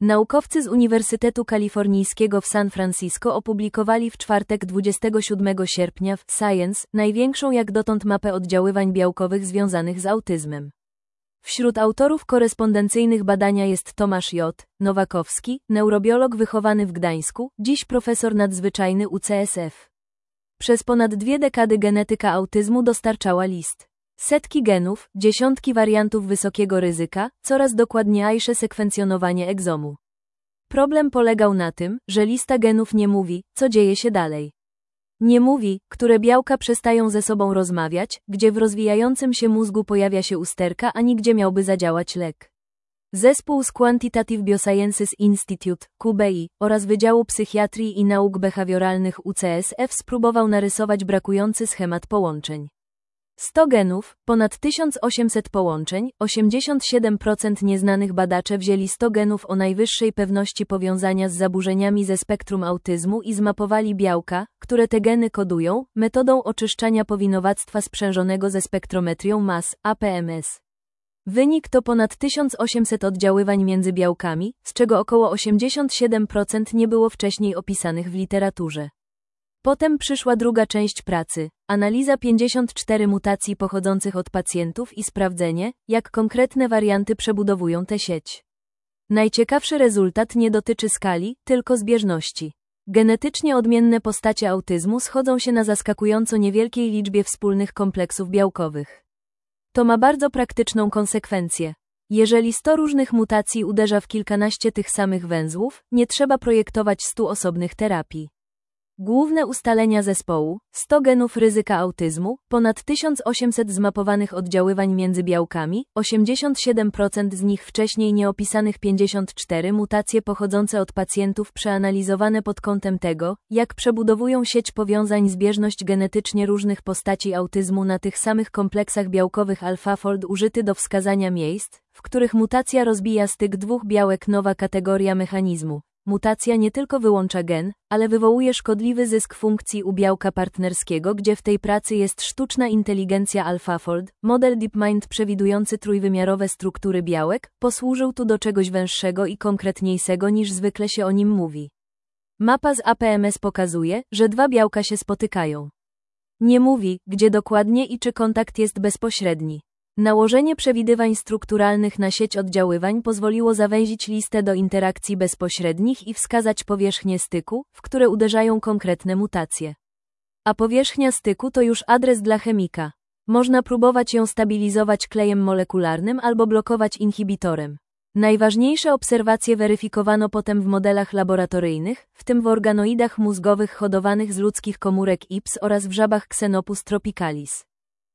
Naukowcy z Uniwersytetu Kalifornijskiego w San Francisco opublikowali w czwartek 27 sierpnia w Science największą jak dotąd mapę oddziaływań białkowych związanych z autyzmem. Wśród autorów korespondencyjnych badania jest Tomasz J. Nowakowski, neurobiolog wychowany w Gdańsku, dziś profesor nadzwyczajny UCSF. Przez ponad 2 dekady genetyka autyzmu dostarczała list. Setki genów, dziesiątki wariantów wysokiego ryzyka, coraz dokładniejsze sekwencjonowanie egzomu. Problem polegał na tym, że lista genów nie mówi, co dzieje się dalej. Nie mówi, które białka przestają ze sobą rozmawiać, gdzie w rozwijającym się mózgu pojawia się usterka, ani gdzie miałby zadziałać lek. Zespół z Quantitative Biosciences Institute, QBI, oraz Wydziału Psychiatrii i Nauk Behawioralnych UCSF spróbował narysować brakujący schemat połączeń. 100 genów, ponad 1800 połączeń, 87% nieznanych. Badacze wzięli 100 genów o najwyższej pewności powiązania z zaburzeniami ze spektrum autyzmu i zmapowali białka, które te geny kodują, metodą oczyszczania powinowactwa sprzężonego ze spektrometrią mas, APMS. Wynik to ponad 1800 oddziaływań między białkami, z czego około 87% nie było wcześniej opisanych w literaturze. Potem przyszła druga część pracy, analiza 54 mutacji pochodzących od pacjentów i sprawdzenie, jak konkretne warianty przebudowują tę sieć. Najciekawszy rezultat nie dotyczy skali, tylko zbieżności. Genetycznie odmienne postacie autyzmu schodzą się na zaskakująco niewielkiej liczbie wspólnych kompleksów białkowych. To ma bardzo praktyczną konsekwencję. Jeżeli 100 różnych mutacji uderza w kilkanaście tych samych węzłów, nie trzeba projektować 100 osobnych terapii. Główne ustalenia zespołu: 100 genów ryzyka autyzmu, ponad 1800 zmapowanych oddziaływań między białkami, 87% z nich wcześniej nieopisanych, 54 mutacje pochodzące od pacjentów przeanalizowane pod kątem tego, jak przebudowują sieć powiązań, zbieżność genetycznie różnych postaci autyzmu na tych samych kompleksach białkowych. AlphaFold użyty do wskazania miejsc, w których mutacja rozbija styk dwóch białek. Nowa kategoria mechanizmu. Mutacja nie tylko wyłącza gen, ale wywołuje szkodliwy zysk funkcji u białka partnerskiego, gdzie w tej pracy jest sztuczna inteligencja. AlphaFold, model DeepMind przewidujący trójwymiarowe struktury białek, posłużył tu do czegoś węższego i konkretniejszego niż zwykle się o nim mówi. Mapa z APMS pokazuje, że dwa białka się spotykają. Nie mówi, gdzie dokładnie i czy kontakt jest bezpośredni. Nałożenie przewidywań strukturalnych na sieć oddziaływań pozwoliło zawęzić listę do interakcji bezpośrednich i wskazać powierzchnię styku, w które uderzają konkretne mutacje. A powierzchnia styku to już adres dla chemika. Można próbować ją stabilizować klejem molekularnym albo blokować inhibitorem. Najważniejsze obserwacje weryfikowano potem w modelach laboratoryjnych, w tym w organoidach mózgowych hodowanych z ludzkich komórek IPS oraz w żabach Xenopus tropicalis.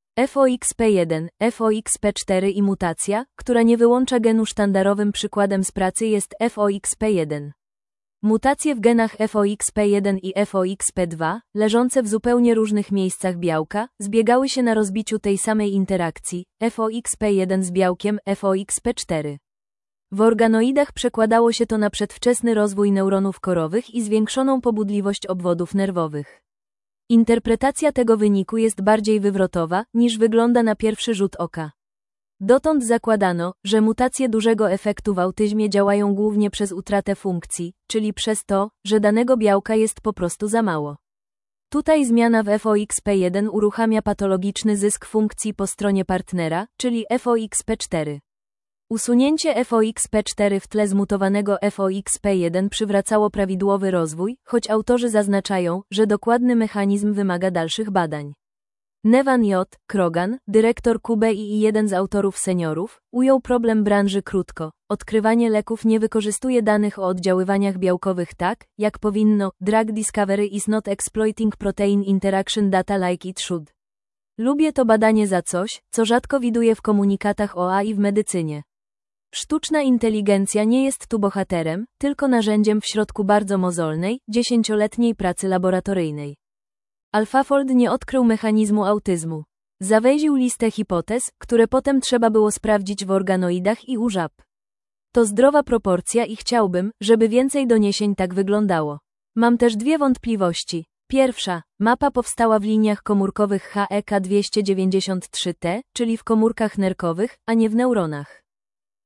FOXP1, FOXP4 i mutacja, która nie wyłącza genu. Sztandarowym przykładem z pracy jest FOXP1. Mutacje w genach FOXP1 i FOXP2, leżące w zupełnie różnych miejscach białka, zbiegały się na rozbiciu tej samej interakcji, FOXP1 z białkiem FOXP4. W organoidach przekładało się to na przedwczesny rozwój neuronów korowych i zwiększoną pobudliwość obwodów nerwowych. Interpretacja tego wyniku jest bardziej wywrotowa, niż wygląda na pierwszy rzut oka. Dotąd zakładano, że mutacje dużego efektu w autyzmie działają głównie przez utratę funkcji, czyli przez to, że danego białka jest po prostu za mało. Tutaj zmiana w FOXP1 uruchamia patologiczny zysk funkcji po stronie partnera, czyli FOXP4. Usunięcie FOXP4 w tle zmutowanego FOXP1 przywracało prawidłowy rozwój, choć autorzy zaznaczają, że dokładny mechanizm wymaga dalszych badań. Nevan J. Krogan, dyrektor QBI i jeden z autorów seniorów, ujął problem branży krótko: odkrywanie leków nie wykorzystuje danych o oddziaływaniach białkowych tak, jak powinno. Drug discovery is not exploiting protein interaction data like it should. Lubię to badanie za coś, co rzadko widuję w komunikatach o AI w medycynie. Sztuczna inteligencja nie jest tu bohaterem, tylko narzędziem w środku bardzo mozolnej, 10-letniej pracy laboratoryjnej. AlphaFold nie odkrył mechanizmu autyzmu. Zawęził listę hipotez, które potem trzeba było sprawdzić w organoidach i u żab. To zdrowa proporcja i chciałbym, żeby więcej doniesień tak wyglądało. Mam też dwie wątpliwości. Pierwsza, mapa powstała w liniach komórkowych HEK293T, czyli w komórkach nerkowych, a nie w neuronach.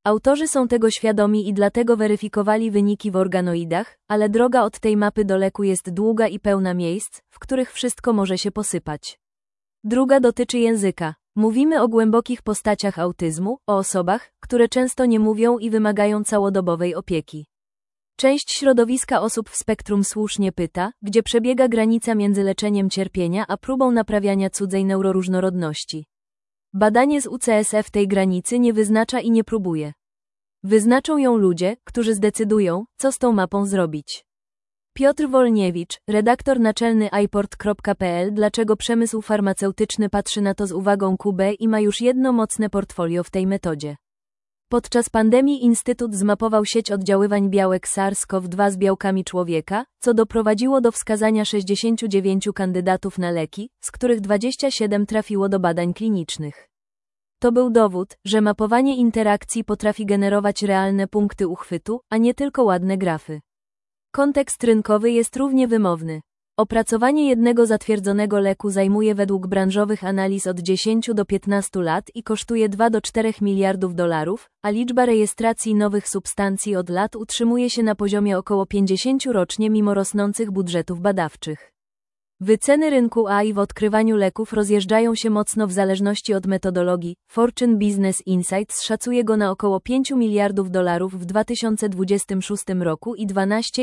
Autorzy są tego świadomi i dlatego weryfikowali wyniki w organoidach, ale droga od tej mapy do leku jest długa i pełna miejsc, w których wszystko może się posypać. Druga dotyczy języka. Mówimy o głębokich postaciach autyzmu, o osobach, które często nie mówią i wymagają całodobowej opieki. Część środowiska osób w spektrum słusznie pyta, gdzie przebiega granica między leczeniem cierpienia a próbą naprawiania cudzej neuroróżnorodności. Badanie z UCSF tej granicy nie wyznacza i nie próbuje. Wyznaczą ją ludzie, którzy zdecydują, co z tą mapą zrobić. Piotr Wolniewicz, redaktor naczelny iPort.pl. Dlaczego przemysł farmaceutyczny patrzy na to z uwagą QB i ma już jedno mocne portfolio w tej metodzie? Podczas pandemii Instytut zmapował sieć oddziaływań białek SARS-CoV-2 z białkami człowieka, co doprowadziło do wskazania 69 kandydatów na leki, z których 27 trafiło do badań klinicznych. To był dowód, że mapowanie interakcji potrafi generować realne punkty uchwytu, a nie tylko ładne grafy. Kontekst rynkowy jest równie wymowny. Opracowanie jednego zatwierdzonego leku zajmuje według branżowych analiz od 10 do 15 lat i kosztuje 2 do 4 miliardów dolarów, a liczba rejestracji nowych substancji od lat utrzymuje się na poziomie około 50 rocznie mimo rosnących budżetów badawczych. Wyceny rynku AI w odkrywaniu leków rozjeżdżają się mocno w zależności od metodologii. Fortune Business Insights szacuje go na około 5 miliardów dolarów w 2026 roku i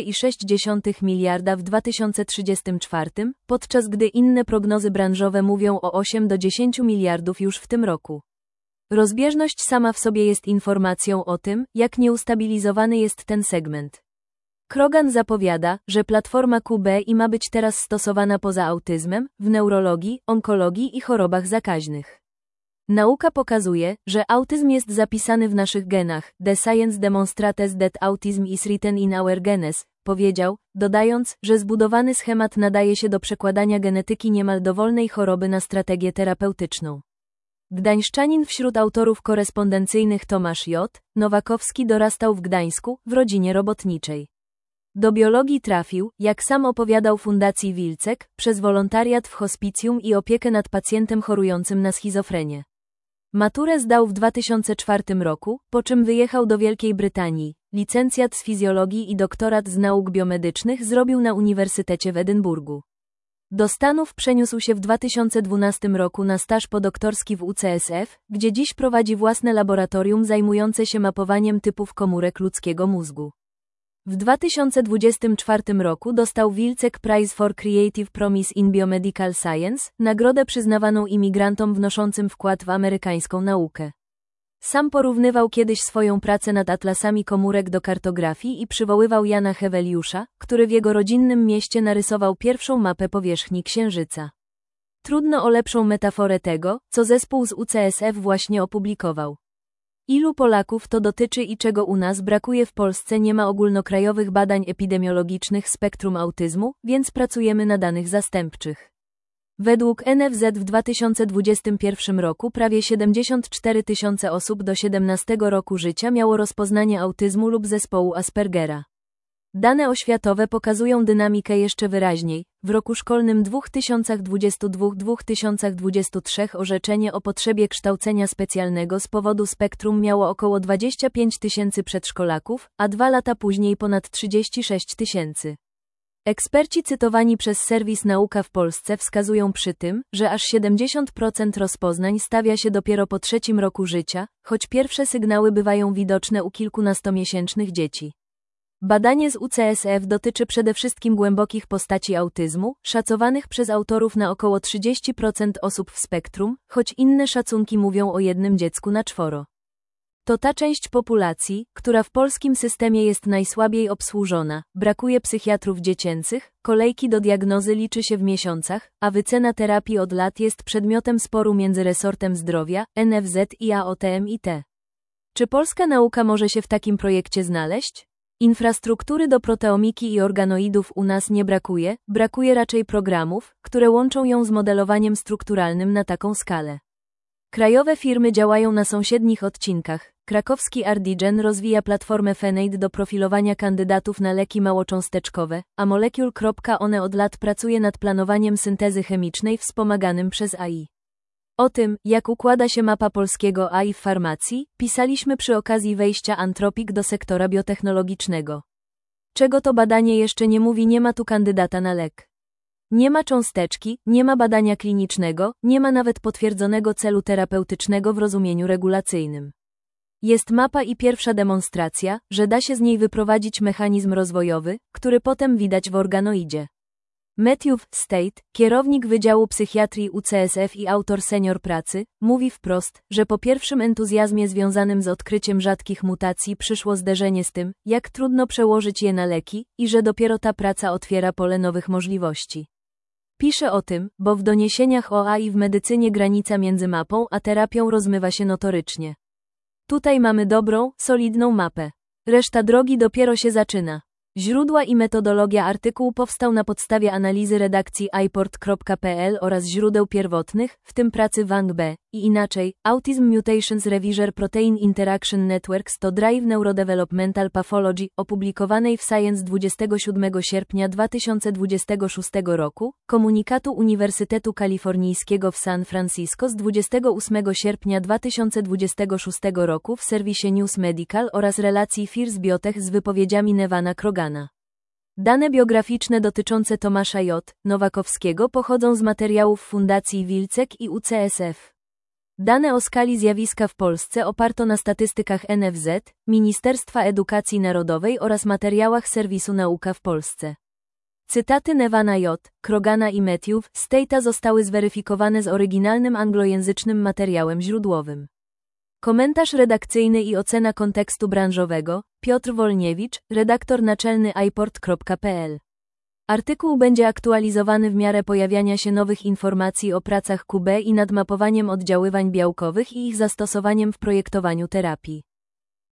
12,6 miliarda w 2034, podczas gdy inne prognozy branżowe mówią o 8 do 10 miliardów już w tym roku. Rozbieżność sama w sobie jest informacją o tym, jak nieustabilizowany jest ten segment. Krogan zapowiada, że platforma QBI ma być teraz stosowana poza autyzmem, w neurologii, onkologii i chorobach zakaźnych. Nauka pokazuje, że autyzm jest zapisany w naszych genach. The science demonstrates that autism is written in our genes, powiedział, dodając, że zbudowany schemat nadaje się do przekładania genetyki niemal dowolnej choroby na strategię terapeutyczną. Gdańszczanin wśród autorów korespondencyjnych Tomasz J. Nowakowski dorastał w Gdańsku, w rodzinie robotniczej. Do biologii trafił, jak sam opowiadał Fundacji Wilczek, przez wolontariat w hospicjum i opiekę nad pacjentem chorującym na schizofrenię. Maturę zdał w 2004 roku, po czym wyjechał do Wielkiej Brytanii. Licencjat z fizjologii i doktorat z nauk biomedycznych zrobił na Uniwersytecie w Edynburgu. Do Stanów przeniósł się w 2012 roku na staż podoktorski w UCSF, gdzie dziś prowadzi własne laboratorium zajmujące się mapowaniem typów komórek ludzkiego mózgu. W 2024 roku dostał Wilczek Prize for Creative Promise in Biomedical Science, nagrodę przyznawaną imigrantom wnoszącym wkład w amerykańską naukę. Sam porównywał kiedyś swoją pracę nad atlasami komórek do kartografii i przywoływał Jana Heweliusza, który w jego rodzinnym mieście narysował pierwszą mapę powierzchni Księżyca. Trudno o lepszą metaforę tego, co zespół z UCSF właśnie opublikował. Ilu Polaków to dotyczy i czego u nas brakuje? W Polsce nie ma ogólnokrajowych badań epidemiologicznych spektrum autyzmu, więc pracujemy na danych zastępczych. Według NFZ w 2021 roku prawie 74 tysiące osób do 17 roku życia miało rozpoznanie autyzmu lub zespołu Aspergera. Dane oświatowe pokazują dynamikę jeszcze wyraźniej. W roku szkolnym 2022-2023 orzeczenie o potrzebie kształcenia specjalnego z powodu spektrum miało około 25 tysięcy przedszkolaków, a 2 lata później ponad 36 tysięcy. Eksperci cytowani przez serwis Nauka w Polsce wskazują przy tym, że aż 70% rozpoznań stawia się dopiero po 3. roku życia, choć pierwsze sygnały bywają widoczne u kilkunastomiesięcznych dzieci. Badanie z UCSF dotyczy przede wszystkim głębokich postaci autyzmu, szacowanych przez autorów na około 30% osób w spektrum, choć inne szacunki mówią o jednym dziecku na 4. To ta część populacji, która w polskim systemie jest najsłabiej obsłużona, brakuje psychiatrów dziecięcych, kolejki do diagnozy liczy się w miesiącach, a wycena terapii od lat jest przedmiotem sporu między resortem zdrowia, NFZ i AOTMiT. Czy polska nauka może się w takim projekcie znaleźć? Infrastruktury do proteomiki i organoidów u nas nie brakuje raczej programów, które łączą ją z modelowaniem strukturalnym na taką skalę. Krajowe firmy działają na sąsiednich odcinkach. Krakowski Ardigen rozwija platformę Fenade do profilowania kandydatów na leki małocząsteczkowe, a Molecule.one od lat pracuje nad planowaniem syntezy chemicznej wspomaganym przez AI. O tym, jak układa się mapa polskiego AI w farmacji, pisaliśmy przy okazji wejścia Anthropic do sektora biotechnologicznego. Czego to badanie jeszcze nie mówi, nie ma tu kandydata na lek. Nie ma cząsteczki, nie ma badania klinicznego, nie ma nawet potwierdzonego celu terapeutycznego w rozumieniu regulacyjnym. Jest mapa i pierwsza demonstracja, że da się z niej wyprowadzić mechanizm rozwojowy, który potem widać w organoidzie. Matthew State, kierownik Wydziału Psychiatrii UCSF i autor senior pracy, mówi wprost, że po pierwszym entuzjazmie związanym z odkryciem rzadkich mutacji przyszło zderzenie z tym, jak trudno przełożyć je na leki, i że dopiero ta praca otwiera pole nowych możliwości. Pisze o tym, bo w doniesieniach o AI w medycynie granica między mapą a terapią rozmywa się notorycznie. Tutaj mamy dobrą, solidną mapę. Reszta drogi dopiero się zaczyna. Źródła i metodologia. Artykuł powstał na podstawie analizy redakcji iPort.pl oraz źródeł pierwotnych, w tym pracy Wang B. i inaczej, Autism Mutations Revisor Protein Interaction Networks to Drive Neurodevelopmental Pathology, opublikowanej w Science 27 sierpnia 2026 roku, komunikatu Uniwersytetu Kalifornijskiego w San Francisco z 28 sierpnia 2026 roku w serwisie News Medical oraz relacji Fierce Biotech z wypowiedziami Nevana Krogana. Dane biograficzne dotyczące Tomasza J. Nowakowskiego pochodzą z materiałów Fundacji Wilczek i UCSF. Dane o skali zjawiska w Polsce oparto na statystykach NFZ, Ministerstwa Edukacji Narodowej oraz materiałach serwisu Nauka w Polsce. Cytaty Nevana J. Krogana i Matthew State'a zostały zweryfikowane z oryginalnym anglojęzycznym materiałem źródłowym. Komentarz redakcyjny i ocena kontekstu branżowego, Piotr Wolniewicz, redaktor naczelny iPort.pl. Artykuł będzie aktualizowany w miarę pojawiania się nowych informacji o pracach QB i nad mapowaniem oddziaływań białkowych i ich zastosowaniem w projektowaniu terapii.